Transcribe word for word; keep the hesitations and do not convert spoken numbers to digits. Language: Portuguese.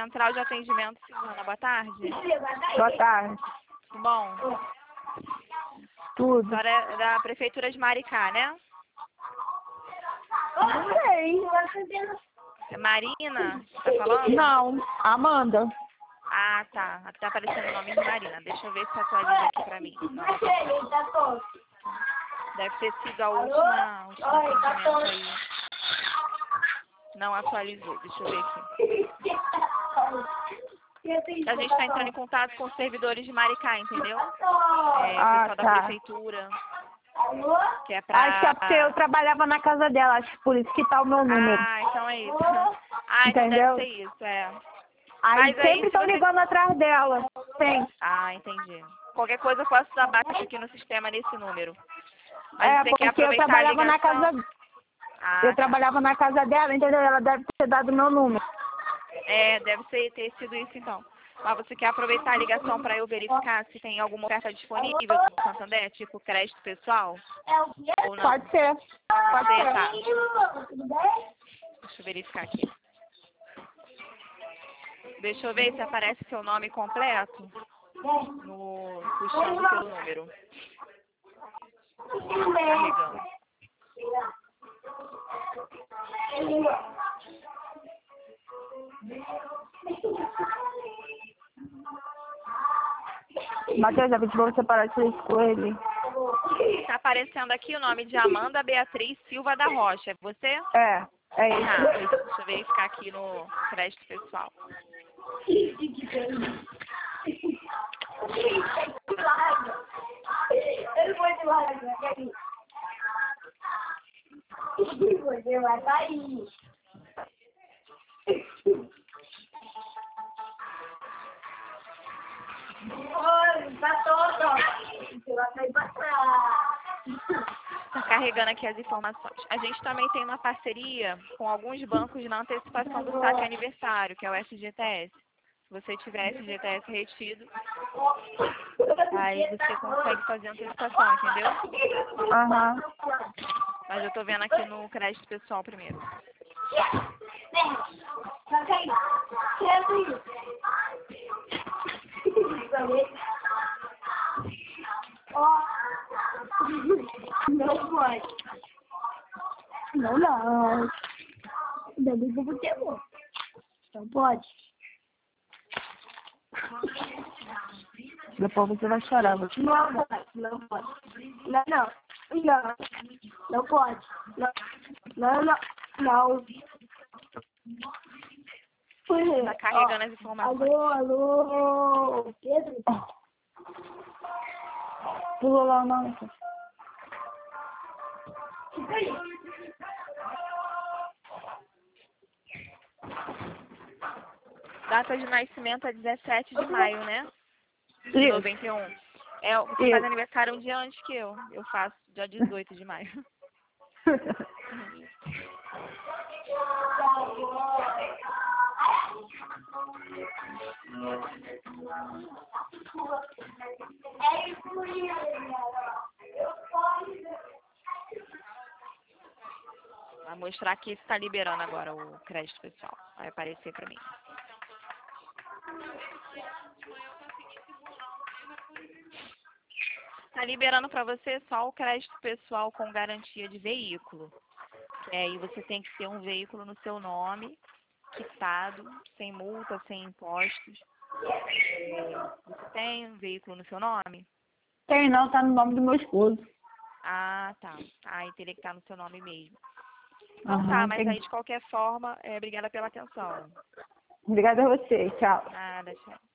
Central de Atendimento, Silvana. Boa tarde. Boa tarde. Tudo bom? A Tudo. senhora é da Prefeitura de Maricá, né? Não sei. É Marina? Tá falando? Não, Amanda. Ah, tá. Aqui tá aparecendo o nome de Marina. Deixa eu ver se atualiza aqui pra mim. Não. Deve ter sido a última, última atendimento aí. Não atualizou. Deixa eu ver aqui. A gente está entrando em contato com os servidores de Maricá, entendeu? É, o Ah, pessoal da tá. prefeitura. Que é pra... Acho que é porque eu trabalhava na casa dela, acho que por isso que tá o meu número. Ah, então é isso. Ah, então Entendeu? deve ser isso, é. Aí Mas aí, sempre se estão você... ligando atrás dela. Tem. Ah, entendi. Qualquer coisa eu posso dar baixa aqui no sistema nesse número. Mas É, você quer porque eu aproveitar a trabalhava na ligação? casa. Ah, Eu tá. trabalhava na casa dela, entendeu? Ela deve ter dado meu número. É, deve ser, ter sido isso então. Mas você quer aproveitar a ligação para eu verificar se tem alguma oferta disponível no Santander, tipo crédito pessoal? Ou não? Pode ser. Pode ser, ser. tá. Deixa eu verificar aqui. Deixa eu ver se aparece seu nome completo no puxando pelo número. Carregando. Matheus, já pedi pra você parar de fazer isso com ele. Está aparecendo aqui o nome de Amanda Beatriz Silva da Rocha. É você? É, é isso. Tá. Deixa eu verificar aqui no crédito pessoal. Está carregando aqui as informações. A gente também tem uma parceria com alguns bancos na antecipação do saque aniversário, que é o F G T S. Se você tiver F G T S retido, aí você consegue fazer a antecipação, entendeu? Aham. Mas eu estou vendo aqui no crédito pessoal primeiro. Não pode. Não, não. Deve ser porque é bom. Não pode. Depois você vai chorar. Você... Não pode, não pode. Não, não. Não, não pode. Não, não, não. Não. Está carregando as informações. Alô, alô. Pedro? Pulou lá, não. Data de nascimento é dezessete de maio, né? De Isso. noventa e um. É, você Isso. faz aniversário um dia antes que eu. Eu faço dia dezoito de maio. Vai mostrar que está liberando agora o crédito pessoal. Vai aparecer para mim. Está liberando para você só o crédito pessoal com garantia de veículo. E aí você tem que ter um veículo no seu nome, quitado, sem multa, sem impostos. Você tem um veículo no seu nome? Tem não, tá no nome do meu esposo. Ah, tá. Aí teria que estar no seu nome mesmo. Então Então tá, mas tem... aí de qualquer forma, é, obrigada pela atenção. Obrigada a você, tchau. Nada, tchau.